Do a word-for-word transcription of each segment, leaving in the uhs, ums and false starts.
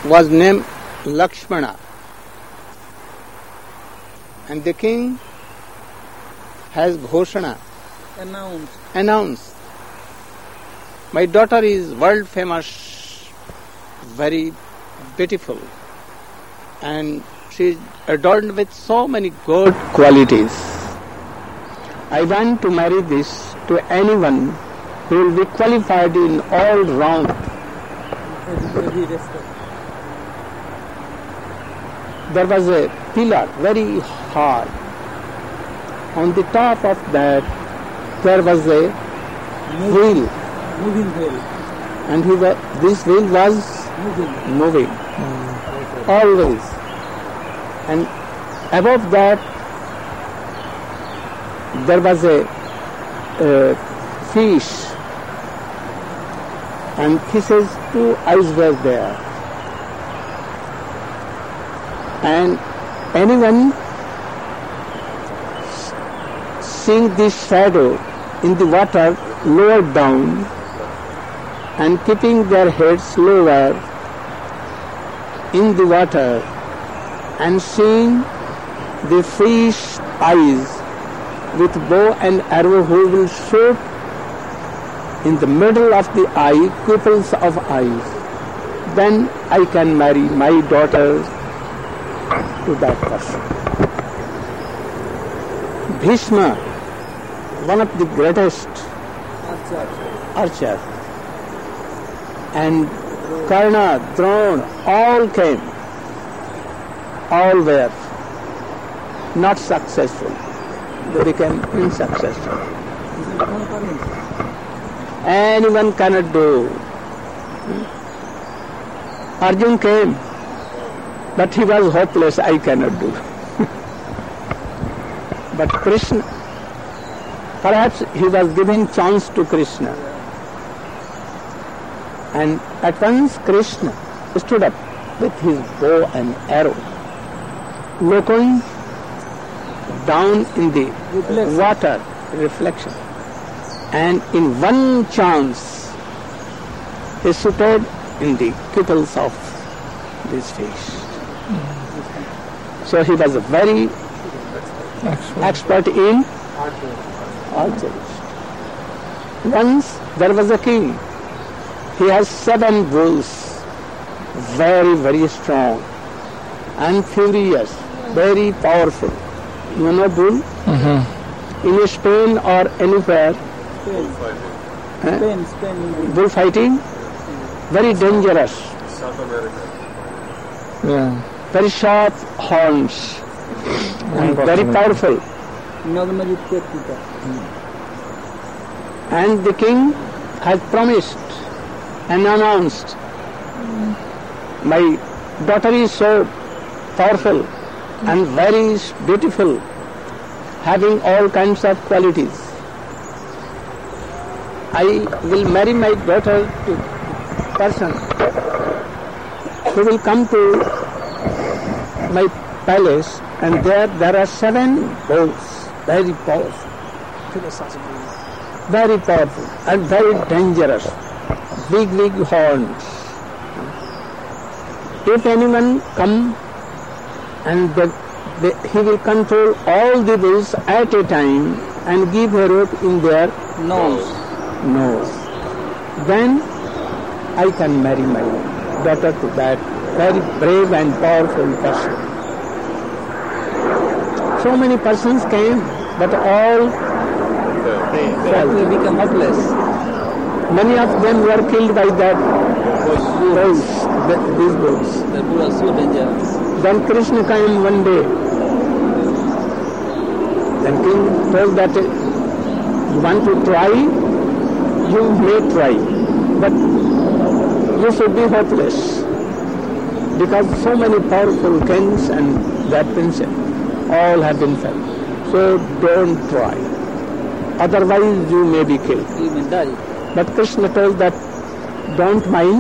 was named Lakshmana. And the king has Ghoshana, Announced. announced, my daughter is world famous, very beautiful, and she is adorned with so many good qualities. I want to marry this to anyone who will be qualified in all round. Every respect. There was a pillar very high. On the top of that there was a wheel, Moving wheel. and he was, this wheel was Moving. moving always. And above that there was a, a fish, and fishes two eyes were there. And anyone seeing this shadow in the water lower down and keeping their heads lower in the water and seeing the fish eyes with bow and arrow who will shoot in the middle of the eye, pupils of eyes, then I can marry my daughter to that person. Bhishma, one of the greatest archers, and Karna, Drona, all came, all were not successful. They became unsuccessful. Anyone cannot do. Arjun came, but he was hopeless, I cannot do. But Krishna, perhaps he was giving chance to Krishna. And at once Krishna stood up with his bow and arrow, looking down in the Reflection. water, reflection. And in one chance, he shooted in the pupils of this fish. So he was very expert in archery. Once there was a king. He has seven bulls, very, very strong and furious, very powerful. You know bull? Mm-hmm. In Spain or anywhere, Spain. eh, Spain. Spain. bullfighting, very dangerous, South America. Yeah. very sharp horns, and very powerful. Normally technical. And the king has promised and announced, my daughter is so powerful and very beautiful, having all kinds of qualities. I will marry my daughter to person who will come to my palace, and there there are seven bulls, very powerful, very powerful and very dangerous, big big horns. If anyone come and the, the, he will control all the bulls at a time and give a rope in their Nose. nose, then I can marry my daughter to that very brave and powerful person. So many persons came, but all That will become hopeless. many of them were killed by that bulls, the- these bulls. The bull are so dangerous. Then Krishna came one day. Then king told that uh, you want to try, you may try, but you should be hopeless, because so many powerful kings and that princess all have been fell. So don't try. Otherwise you may be killed. You may die. But Krishna told that don't mind.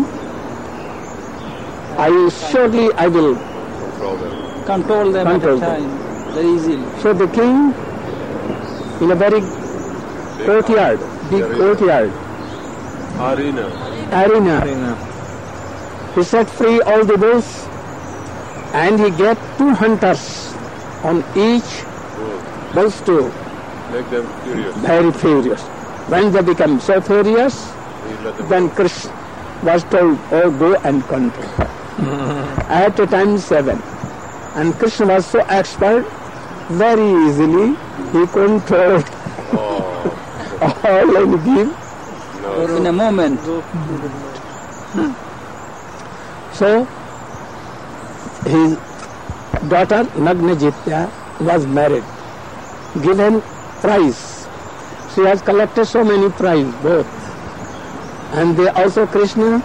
I surely I will. Control them. Control them Control at a them. time. Very easily. So the king, in a very courtyard, big Arena. courtyard, Arena. arena, Arena. He set free all the bulls and he gave two hunters on each bulls to Make them furious. very furious. When they became so furious, He let them then Krishna was told, oh, go and control. At a time seven. And Krishna was so expert, very easily he controlled Oh, all and give. no. In a moment. So his daughter Nagnajitya was married, given prize. She has collected so many prizes, both. And they also Krishna,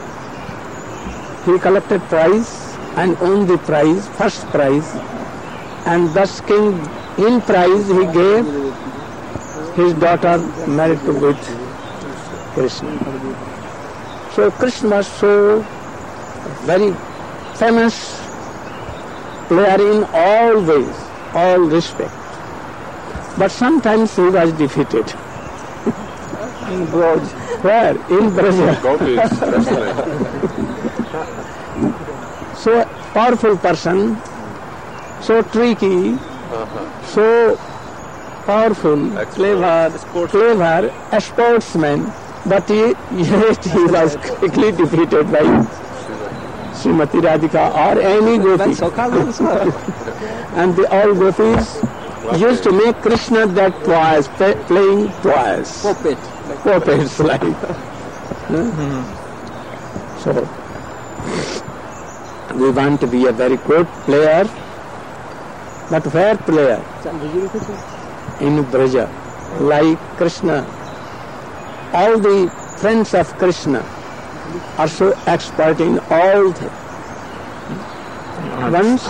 he collected prize and won the prize, first prize. And thus king in prize he gave his daughter married to with Krishna. So Krishna was so very famous player in all ways, all respect. But sometimes he was defeated. In Braj. Where? In Braja. Gopis, wrestling. So powerful person, so tricky, so powerful, Expert. clever, clever, a sportsman, but he, yet he was quickly defeated by Srimati Radhika or any gopi. And the all gopis used to make Krishna that toys, play, playing toys, Puppet. puppets like. So we want to be a very good player, but where player? In Braja, like Krishna. All the friends of Krishna are so expert in all things. Once,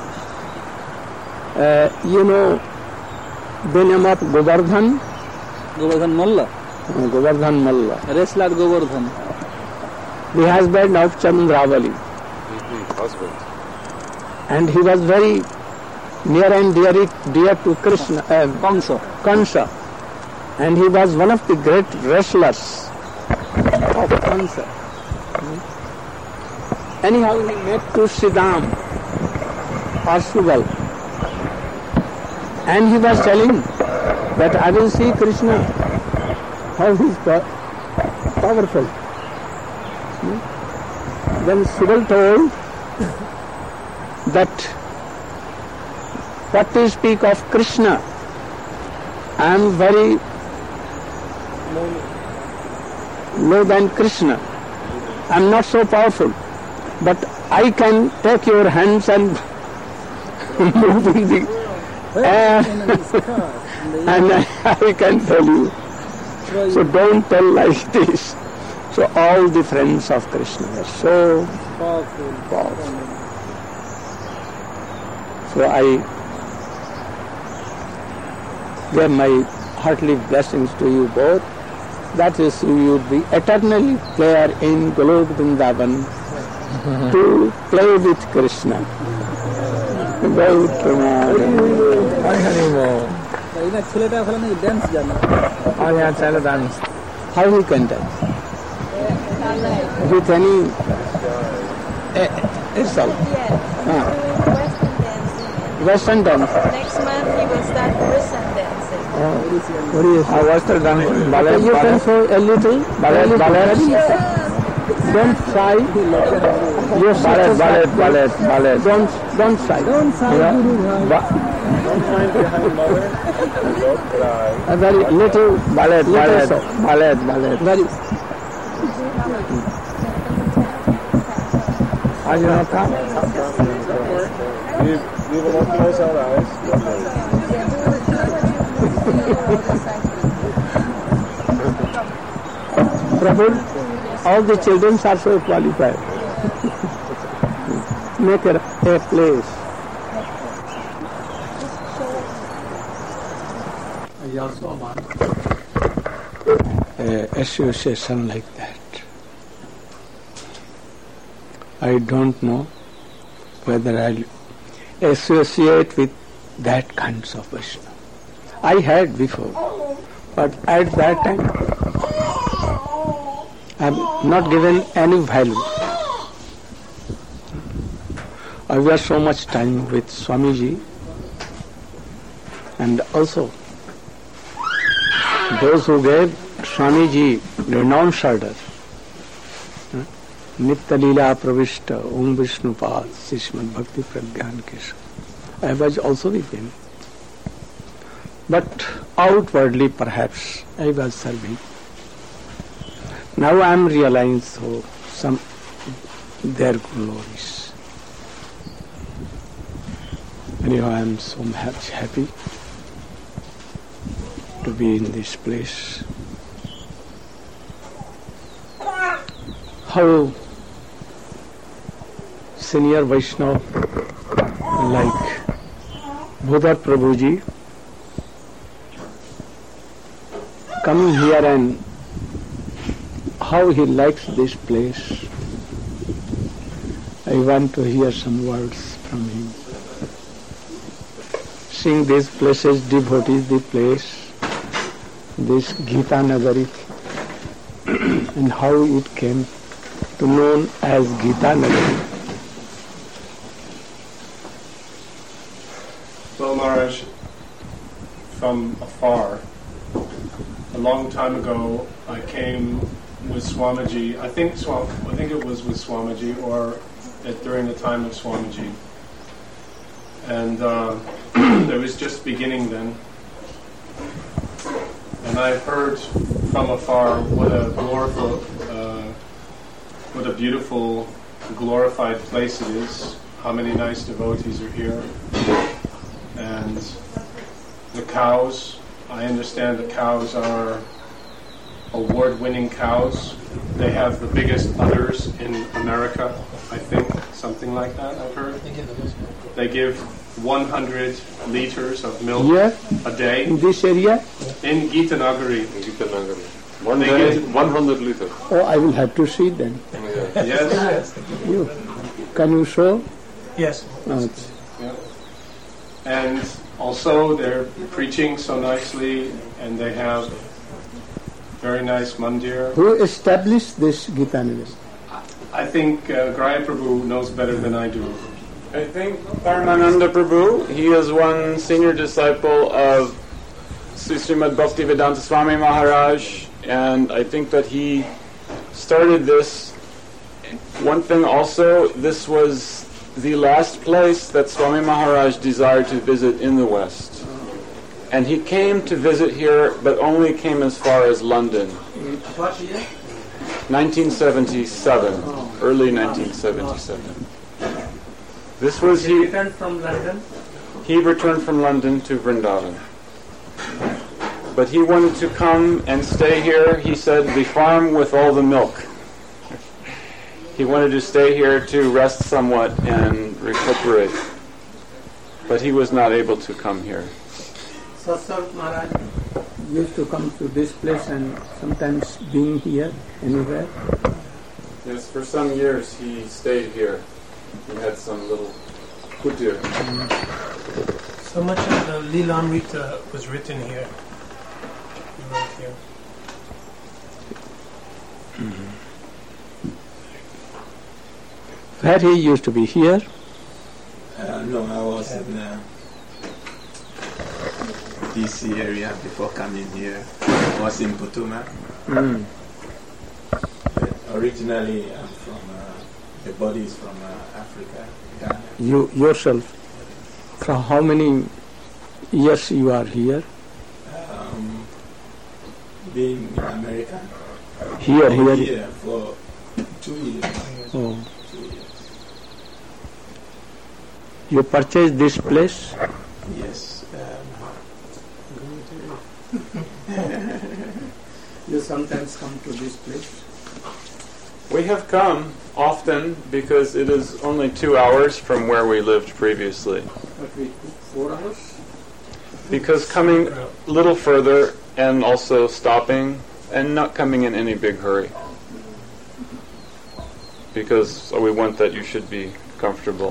uh, you know the name of Govardhan, Govardhan Malla. uh, Govardhan Malla, Wrestler Govardhan. the husband of Chandravali, Mhm, husband. and he was very near and dear, dear to Krishna, uh, Kamsa. Kansa, and he was one of the great wrestlers of Kansa. Anyhow, he met to Siddham or Subal, and he was telling that I will see Krishna, how he is pow- powerful. Hmm? Then Subal told that what to speak of Krishna, I am very low than Krishna. I am not so powerful, but I can take your hands and move in the air, and I can tell you. So don't tell like this. So all the friends of Krishna are so powerful. So I give my heartily blessings to you both. That is, you will be eternally player in Golok Vrindavan to play with Krishna. এরা ছেলেটা ভালো নাকি dance জানে How he can dance? With any uh, itself. Yeah, Ah, Western dancing. Western dance. Next month he will start Western dancing. What do you say? Western dance. Ballet, you can show a little. Ballet, ballet. Don't try. Your ballet, ballet, ballet, ballet. Don't, don't try. Don't try. Ba- Don't find behind mother. Don't cry. a very little ballet, ballet, ballet, ballet. Very. Are you not come? Leave, leave them open, close our eyes. Prabhu, all the children are so qualified. Make a, a place. I also want a association like that. I don't know whether I'll associate with that kinds of Vaishnava. I had before, but at that time I'm not given any value. I was so much time with Swamiji, and also those who gave Swamiji renowned order, Nitya Leela Pravishta Om Vishnupad Srimad Bhakti Pragyan Keshav. I was also with him. But outwardly perhaps I was serving. Now I am realizing so some their glories. Anyhow, I am so much happy to be in this place. How senior Vaishnava like Bodha Prabhuji coming here and how he likes this place. I want to hear some words from him. Seeing these places, devotees, the place, this Gita Nagari, and how it came to known as Gita Nagari. Well, Maharaj, from afar, a long time ago, I came with Swamiji. I think Swam, I think it was with Swamiji, or at, during the time of Swamiji, and uh, it was just beginning then. And I heard from afar what a gloriful, uh, what a beautiful, glorified place it is. How many nice devotees are here. And the cows, I understand the cows are award-winning cows. They have the biggest udders in America, I think, something like that I've heard. They give one hundred liters of milk Here, a day in this area, in Gita Nagari. Gita Nagari. One They day, get- one hundred liters. oh, I will have to see then. Yes. You, can you show? Yes. No, it's- Yeah. And also they're preaching so nicely, and they have very nice mandir. who established this Gita Nagari? I think uh, Graya Prabhu knows better than I do. I think Paramananda Prabhu, he is one senior disciple of Sri Srimad Bhaktivedanta Swami Maharaj, and I think that he started this. One thing also, this was the last place that Swami Maharaj desired to visit in the West. And he came to visit here, but only came as far as London. What year? nineteen seventy-seven, early nineteen seventy-seven. This was he. returned from London. He returned from London to Vrindavan. But he wanted to come and stay here, he said, the farm with all the milk. He wanted to stay here to rest somewhat and recuperate. But he was not able to come here. Satsang Maharaj. Used to come to this place and sometimes being here, anywhere. Yes, for some years he stayed here. He had some little kutir. So much of the Lilamrita was written here. He wrote here. Where he used to be here, Uh, no, I was in uh, D C area before coming here. I was in Putuma. mm. But originally, I'm from, uh, the body is from uh, Africa, Ghana. you yourself, from how many years you are here? Um, being in America, Here, here, here. for two years. Oh. Two years. You purchased this place? Yes. Um, You sometimes come to this place? We have come often because it is only two hours from where we lived previously. What we took, four hours? Because coming a little further and also stopping and not coming in any big hurry. Because we want that you should be comfortable.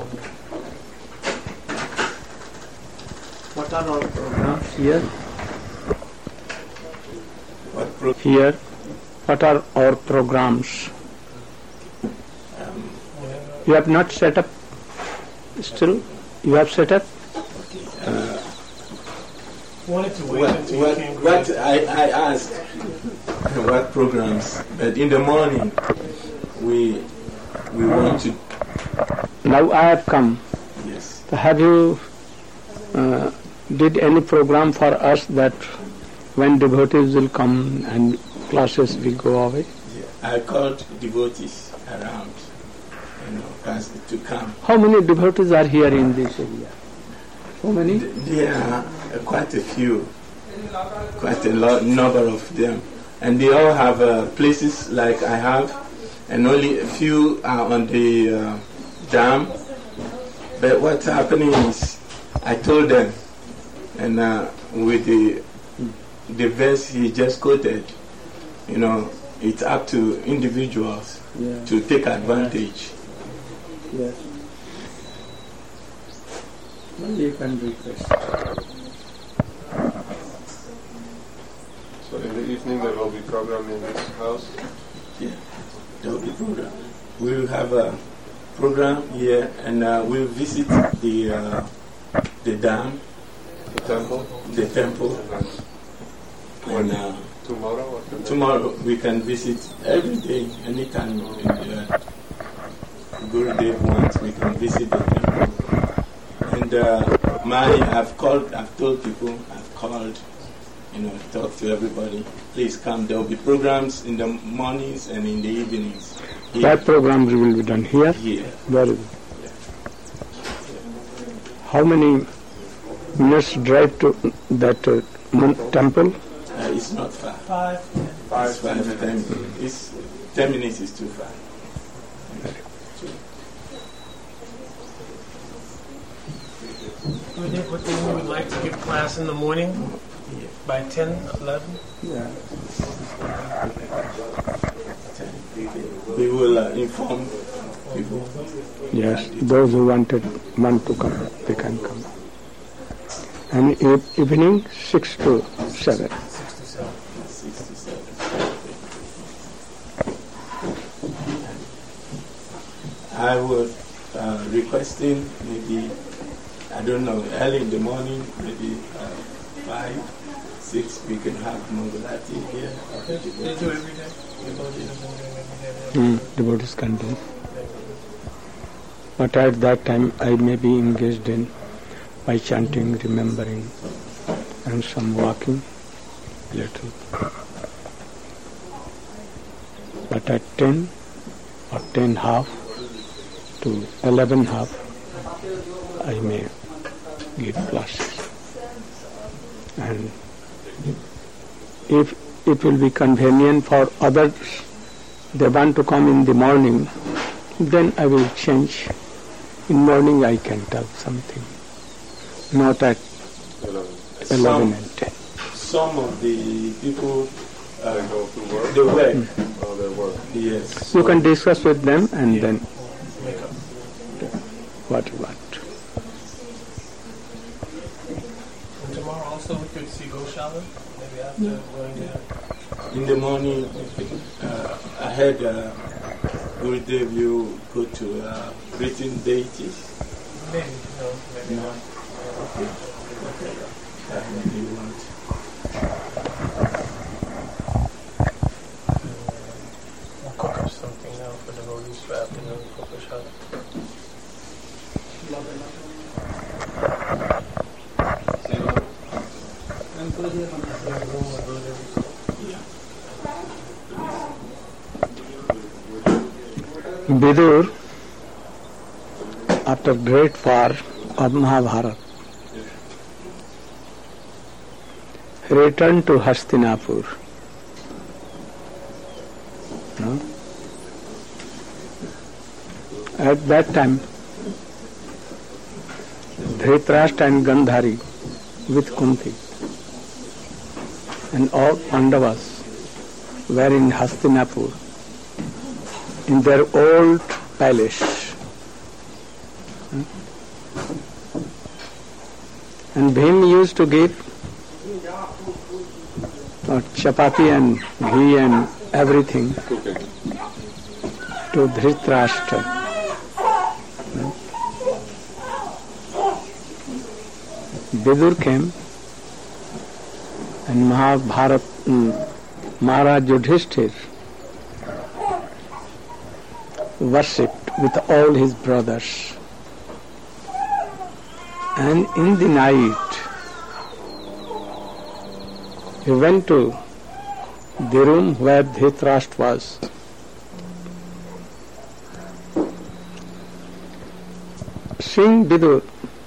What are our programs here? what pro- Here, what are our programs? um, You have not set up Still, you have set up? Uh, Wanted to wait what until what, you came. what I, I asked, what programs? But in the morning, we we want to. Now I have come. Yes. Have you uh, did any program for us that when devotees will come and classes will go away? Yeah. I called devotees around, you know, asked to come. How many devotees are here in this area? How many? There are quite a few, quite a lot number of them, and they all have uh, places like I have, and only a few are on the uh, dam. But what's happening is, I told them, and uh, with the the verse he just quoted, you know, it's up to individuals Yeah. to take advantage. Yes. Well, you can request. So in the evening there will be program in this house? Yeah, there will be program. We will have a program here, and uh, we'll visit the uh, the dam, The temple? the temple, and uh, Tomorrow or tomorrow? tomorrow we can visit every day, anytime uh, Gurudev wants, we can visit the temple. And uh, my, I've called, I've told people, I've called, you know, talk to everybody. Please come. There will be programs in the mornings and in the evenings. Here. That programs will be done here. Here. Very good. How many minutes drive to that uh, mon- temple? Uh, it's not far. Five. Five, it's five, ten. It's ten minutes is too far. We think what we would like to give class in the morning by ten, eleven. Yeah. We will uh, inform people. Yes, those who wanted want to come, they can come. And e- evening six to seven. Six to seven. I was uh, requesting maybe, I don't know, early in the morning, maybe uh, five, six, we can have Mongolati here. They do every day. Devotees have been doing every day. Mm, devotees can do. But at that time I may be engaged in by chanting, remembering, and some walking little. But at ten or ten half to eleven half, I may give classes. And if it will be convenient for others, they want to come in the morning, then I will change. In morning I can tell something, not at eleven and ten. Some of the people, uh, They go to work? they work. Oh, they work. Yes. You can discuss with them and then Make up. what you want. And tomorrow also we could see Goshala, maybe after going there. In the morning, uh, I heard uh, Gurudev, you go to uh, written deities. Maybe, no, maybe No. not. Okay. Okay. That maybe you want. We'll cook up something now for the devotees for afternoon for Goshala. Vidur, after great war of Mahabharata, returned to Hastinapur. No? At that time, Dhritarashtra and Gandhari with Kunti and all Pandavas were in Hastinapur in their old palace. And Bhim used to give uh, chapati and ghee and everything to Dhritarashtra. Vidur came and Mahabharat, um, Maharaj Yudhishthir worshipped with all his brothers. And in the night, he went to the room where Dhritarashtra was. Seeing Vidur,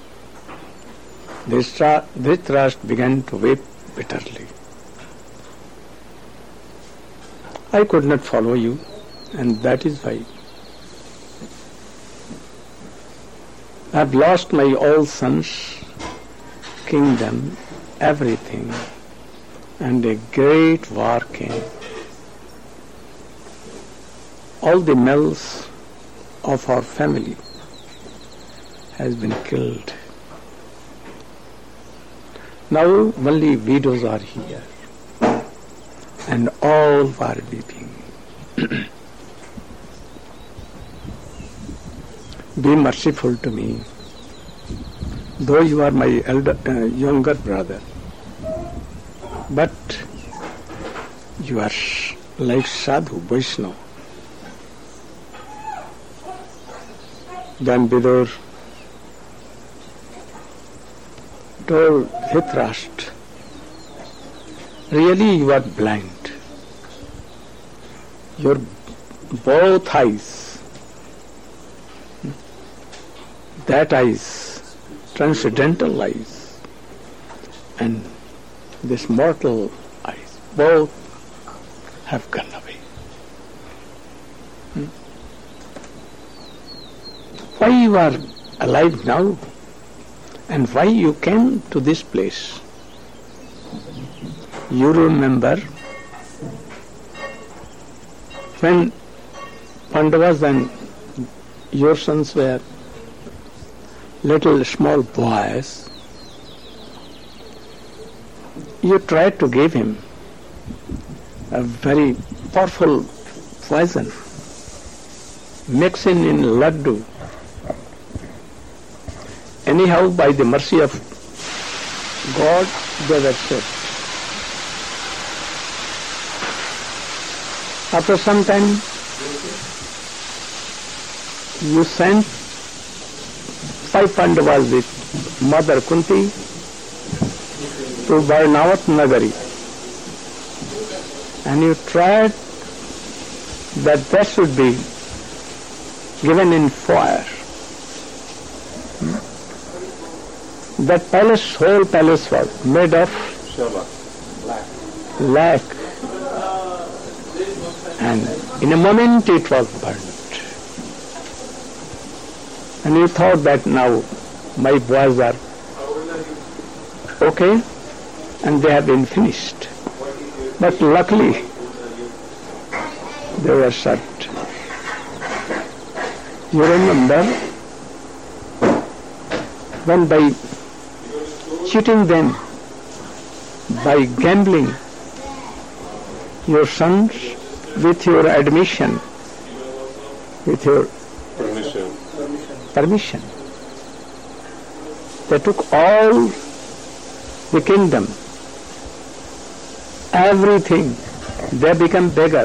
Dhritarashtra began to weep bitterly. I could not follow you, and that is why I have lost my all sons, kingdom, everything, and a great war came. All the males of our family has been killed. Now only widows are here, and all were weeping. Be merciful to me, though you are my elder, uh, younger brother, but you are like Sadhu, Vaishnava. Then Vidur told Dhritarashtra, really you are blind. Your both eyes, that eyes, transcendental eyes, and this mortal eyes, both have gone away. Hmm? Why you are alive now? And why you came to this place? You remember when Pandavas and your sons were little small boys, you tried to give him a very powerful poison, mixing in laddu. Anyhow, by the mercy of God, they were saved. After some time, you sent five Pandavas with Mother Kunti to Varnavat Nagari, and you tried that that should be given in fire. That palace, whole palace was made of lac, and in a moment it was burnt. And you thought that now my boys are okay and they have been finished. But luckily they were shut. You remember when by cheating them, by gambling your sons with your admission, with your Permission. permission, they took all the kingdom, everything. They become beggar.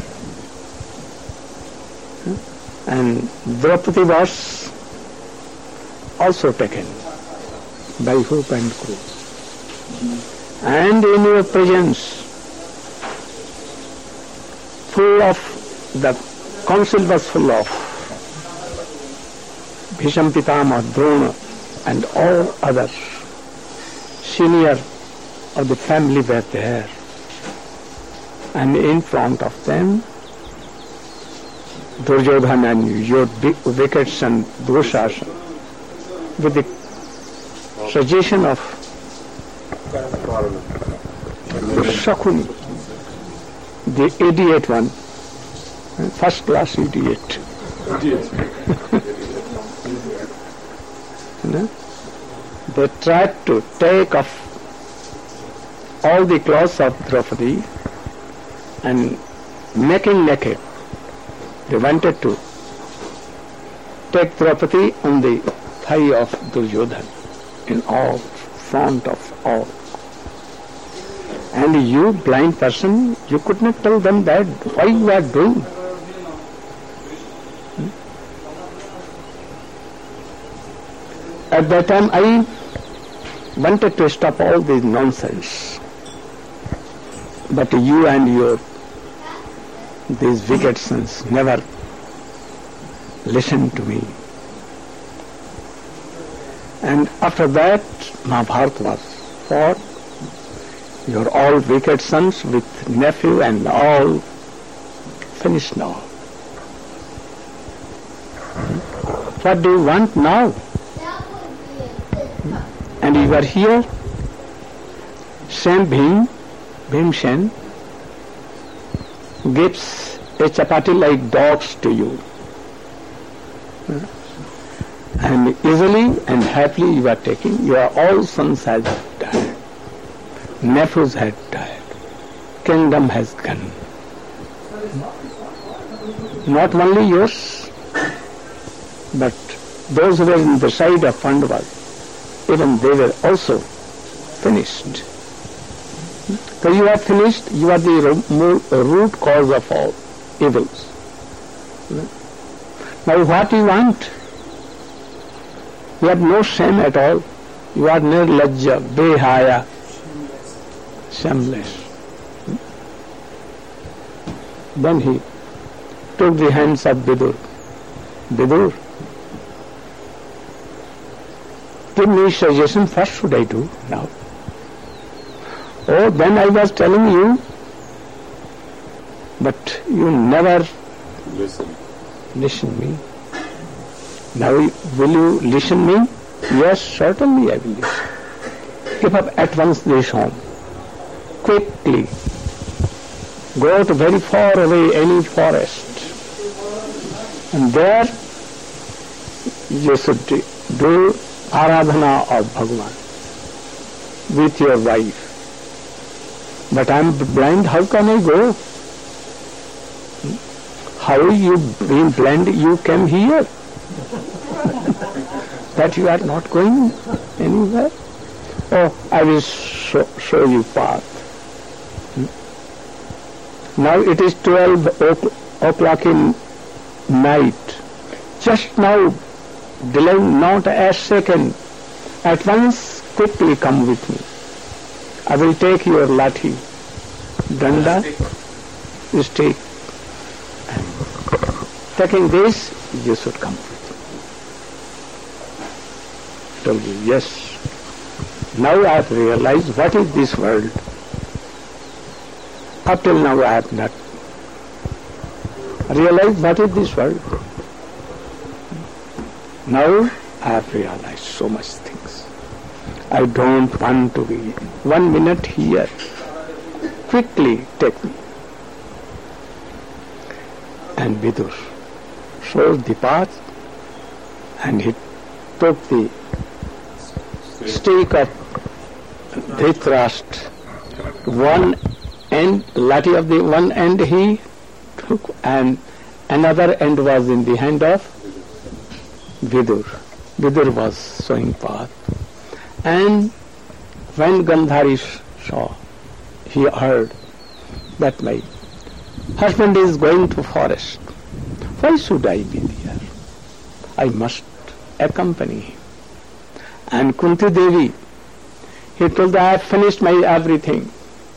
And Draupadi was also taken by hook and crook. And in your presence, full of, the council was full of Bhisham Pitama, Drona, and all others, senior of the family were there. And in front of them, Duryodhana and your wicked son Dushasana, with the suggestion of Shakuni, the idiot one, first class idiot. You know? They tried to take off all the clothes of Draupadi and making naked. They wanted to take Draupadi on the thigh of Duryodhana in all front of all. And you, blind person, you could not tell them that why you are doing. Hmm? At that time I wanted to stop all this nonsense. But you and your these wicked sons never listened to me. And after that, Mahabharata was fought. Your all wicked sons with nephew and all finished now. What do you want now? And you are here, same Bhim, Bhimsen, gives a chapati like dogs to you. And easily and happily you are taking. Your all sons have died. Nephews had died. Kingdom has gone. Not only yours, but those who were in the side of Pandavas, even they were also finished. So you are finished, you are the root cause of all evils. Now what you want? You have no shame at all. You are nirlajja, behaya, shameless. Then he took the hands of Vidur. Vidur, give me suggestion, what should I do now? Oh, then I was telling you, but you never Listen. listen me. Now will you listen me? Yes, certainly I will listen. Give up at once this home. Quickly. Go to very far away, any forest. And there you should do Aradhana of Bhagavan with your wife. But I am blind, how can I go? How you being blind, you came here? That you are not going anywhere? Oh, I will show, show you path. Hmm? Now it is twelve o'clock in night. Just now, delay not a second. At once, quickly come with me. I will take your lathi, danda, stick. Taking this, you should come with me. Told you, yes. Now I have realized what is this world. Up till now I have not realized what is this world. Now I have realized so much things. I don't want to be one minute here. Quickly take me. And Vidur showed the path, and he took the stake of Dhritarashtra. One end, lathi of the one end he took, and another end was in the hand of Vidur. Vidur was showing path. And when Gandhari saw, he heard that my husband is going to forest. Why should I be there? I must accompany him. And Kunti Devi, he told that I have finished my everything.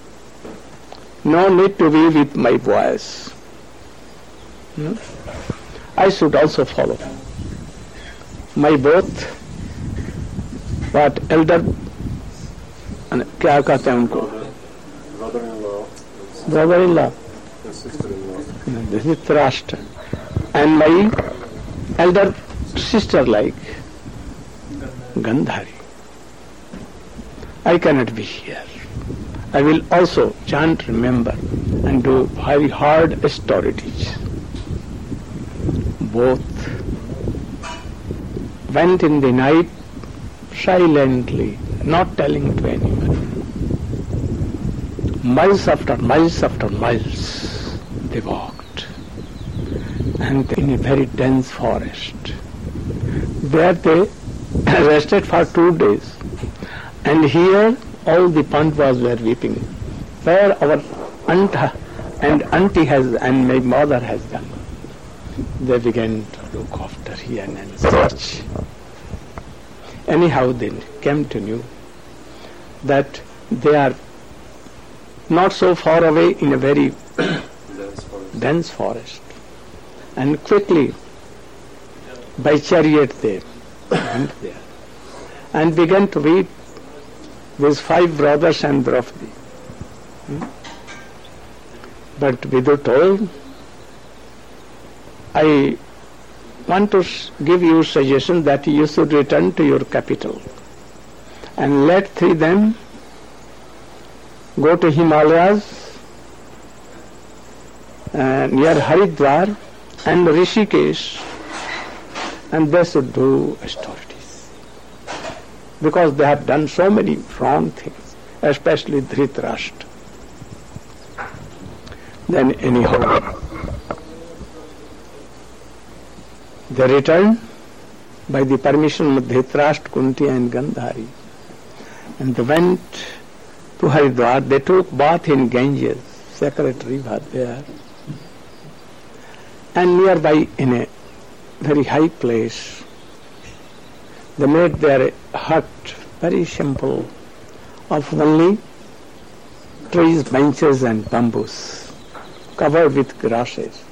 No need to be with my boys. Hmm? I should also follow. My both, what elder, क्या कहते हैं उनको? Brother-in-law. Brother-in-law. And sister-in-law. This is Dhritarashtra. And my elder sister like Gandhari. I cannot be here. I will also chant, remember, and do very hard austerities. Both went in the night silently, not telling to anyone. Miles after miles after miles they walked, and in a very dense forest. There they rested for two days. And here all the Pandavas were weeping. Where our aunt and auntie has and my mother has done. They began to look after here and search. Anyhow, they came to know that they are not so far away in a very dense forest. And quickly, by chariot they went there and began to weep with five brothers and Draupadi. Hmm? But Vidu told, I want to give you suggestion that you should return to your capital and let three them go to Himalayas uh, near Haridwar and Rishikesh, and they should do austerities because they have done so many wrong things, especially Dhritarashtra. Then anyhow, they returned by the permission of Dhritarashtra, Kunti and Gandhari, and they went to Haridwar. They took bath in Ganges, sacred river there, and nearby in a very high place, they made their hut very simple, of only trees, benches and bamboos, covered with grasses.